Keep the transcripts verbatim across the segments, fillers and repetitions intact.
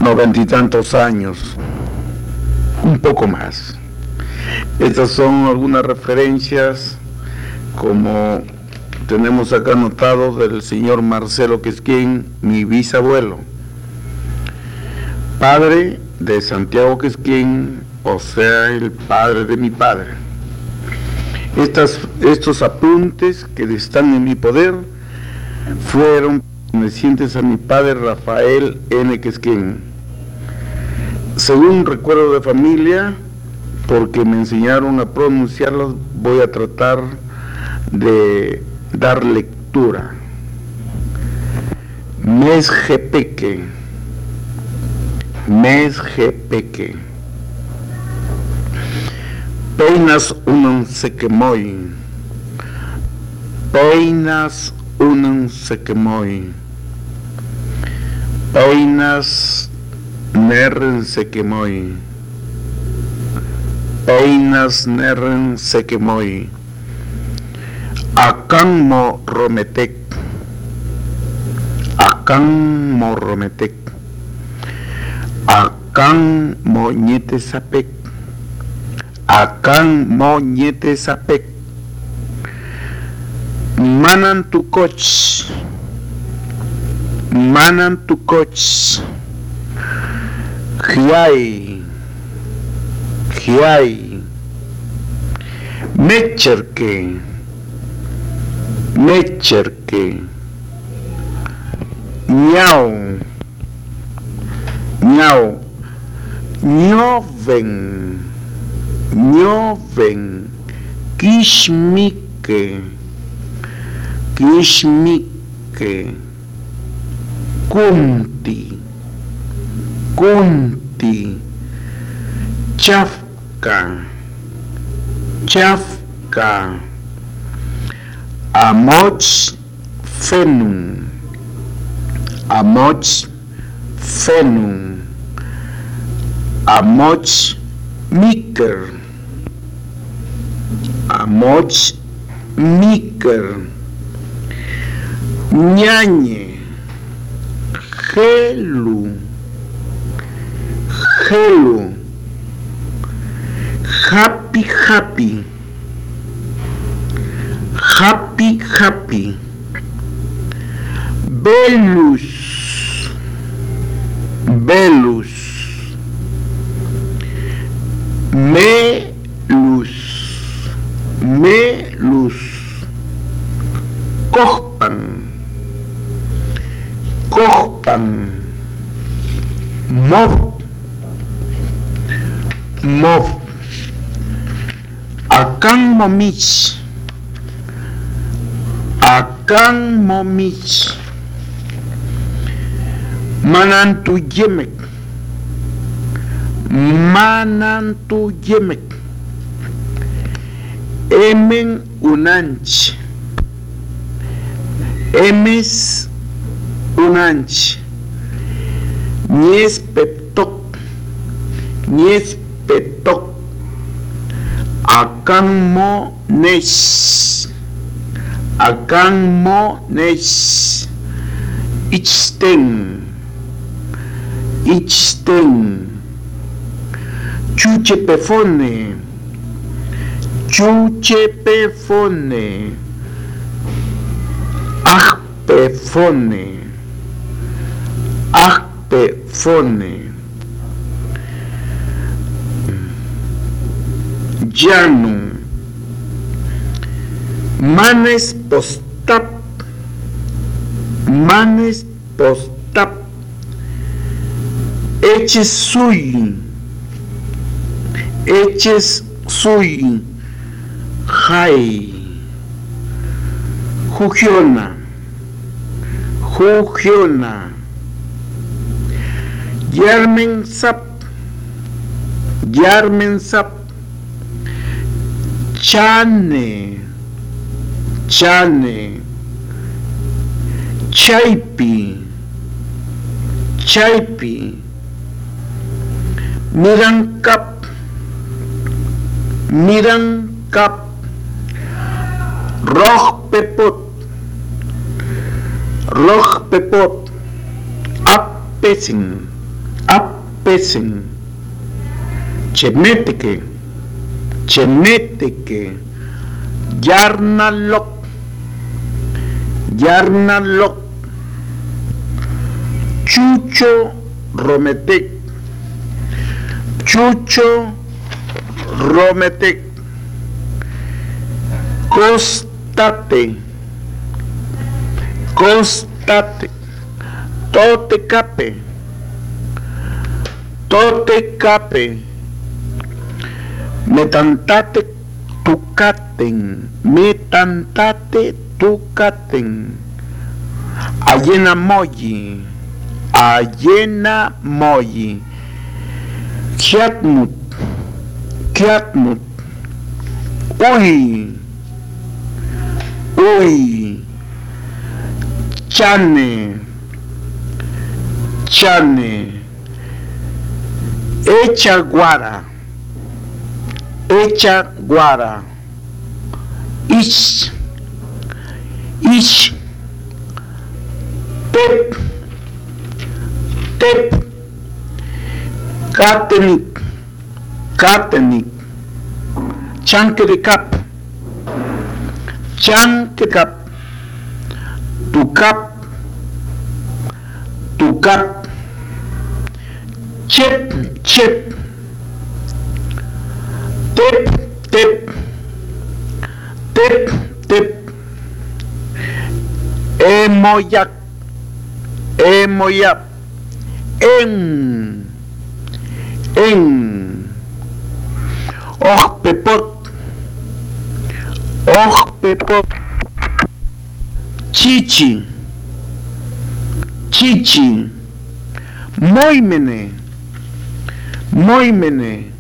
noventa y tantos años, un poco más. Estas son algunas referencias, como tenemos acá anotado, del señor Marcelo Quesquén, mi bisabuelo, padre de Santiago Quesquén, o sea, el padre de mi padre. Estas, estos apuntes que están en mi poder fueron pertenecientes a mi padre Rafael N. Quesquén. Según recuerdo de familia, porque me enseñaron a pronunciarlos, voy a tratar de dar lectura. Mesjepeque, Mesjepeque, Peinas unun sequemoy, Peinas unun sequemoy, Peinas nerren sequemoy, Peinas nerren sequemoy, Acan mo rometec, Acan mo rometec, Acan mo ñete sapec, Acan mo ñete sapec, Manan tu coch, Manan tu coch, Giai, Giai, Mecherque, Mecherque, Miau, Miau, Ñoven, Ñoven, Quixmique, Quixmique, Cunti, Cunti, Chafca, Chafca, Amoch fenum, Amoch fenum, Amoch miker, Amoch miker, Ñañe, Gelu, Gelu, Happy happy, Happy happy, Belus, Belus, Melus, Melus, Copan, Copan, Mov, Mov, Acan momich, Acan momich, Manantu yemek, Manantu yemek, Emen unanch, Emes unanch, Nies petok, Nies petok, Acan mo nesh, Acan mo nesh, Ichten, Ichten, Chuchepefone, Chuchepefone, Ajpefone, Ajpefone, Llano, Manes postap, Manes postap, Eches sui, Eches sui, Jai, Jugiona, Jugiona, Yarmen sap, Yarmen sap, Chane, Chane, Chaipi, Chaipi, Miran kap, Miran kap, Roj pepot, Roj pepot, Appesin, apesen, chemeteke, chemeteke, yarnalok, yarnalok, chucho rometek, chucho rometek, costate, costate, tote cape, tote cape, metantate tucaten, metantate tucaten, allena moyi, allena moyi, kiatmut, kiatmut, uy, uy, chane, chane, echa guara, echa guara, ish, ish, tep, tep, katenik, katenik, chanke de cap, chanke cap, tu cap, tu cap, chep, chep, tep, tep, tep, tep, emoyak, emoyak, en, en, och pepot, och pepot, chichi, chichi, moimene, moimene,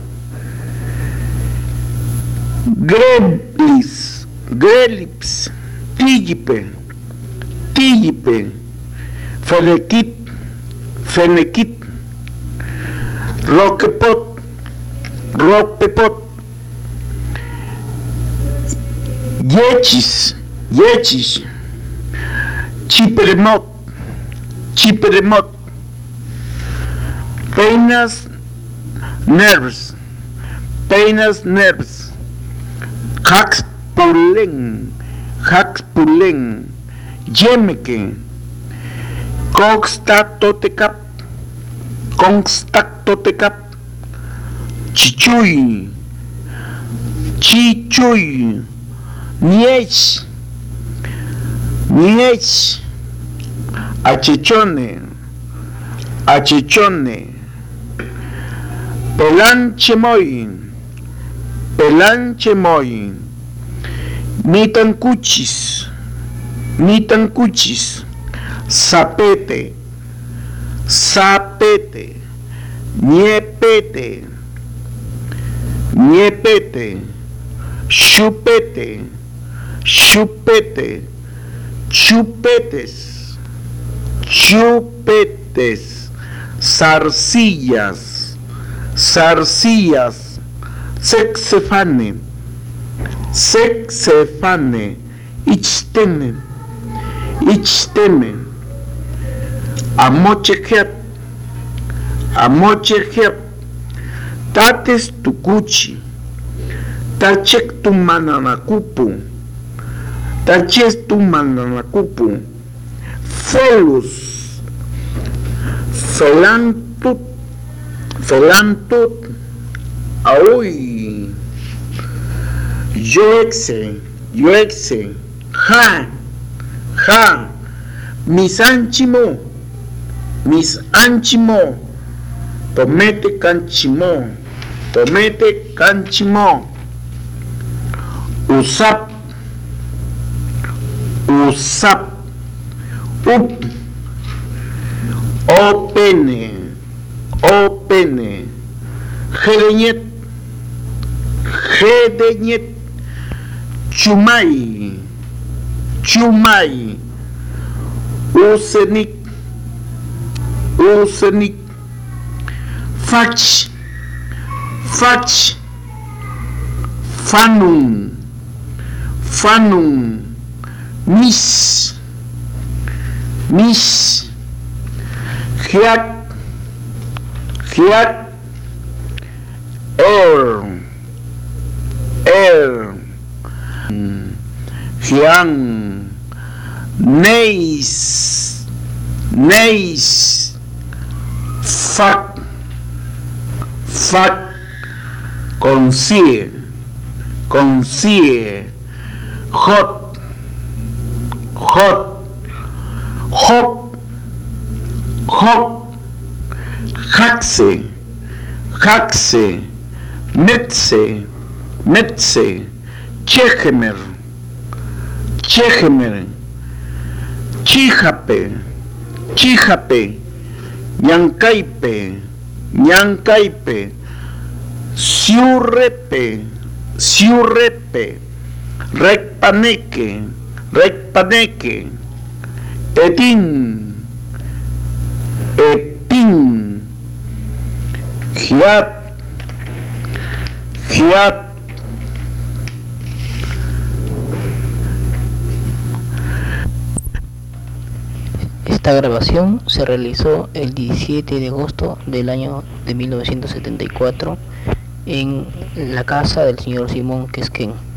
greblis, grelips, tigipe, tigipe, fenekit, fenekit, roquepot, roquepot, yechis, yechis, chiperemot, chiperemot, penas nerves, penas nerves, haxpulen, haxpulen, yemeke, constatotecap, constatotecap, chichuy, chichuy, niech, niech, achichone, achichone, pelanche moy, pelanche moy, mitancuchis, mitancuchis, sapete, sapete, niepete, niepete, chupete, chupete, chupetes, chupetes, zarcillas, zarcillas, sexefane, sexefane, ichtene, ichtene, amochejep, amochejep, tates tucuchi, tachek tu mananacupu, taches tu mananacupu, felus, felantut, felantut, auy, yoexe, yoexe, ja, ja, mis anchimo, mis anchimo, tomete canchimo, tomete canchimo, usap, usap, up, opene, opene, jedeñet, jedeñet, chumay, chumay, usenik, usenik, fach, fach, fanum, fanum, mis, mis, giak, Giat, Er, Er, Gian, Neis, Neis, Fac, Fac, Concie, Concie, Hot, Hot, Hop, Hop, Haxe, Haxe, Metze, Metze, Chejemer, Chejemer, Chijape, Chijape, Ñancaipe, Ñancaipe, Siurrepe, Siurrepe, Recpaneque, Recpaneque, Etín, Etín, Giat, Giat, Esta grabación se realizó el diecisiete de agosto del año de mil novecientos setenta y cuatro en la casa del señor Simón Quesquén.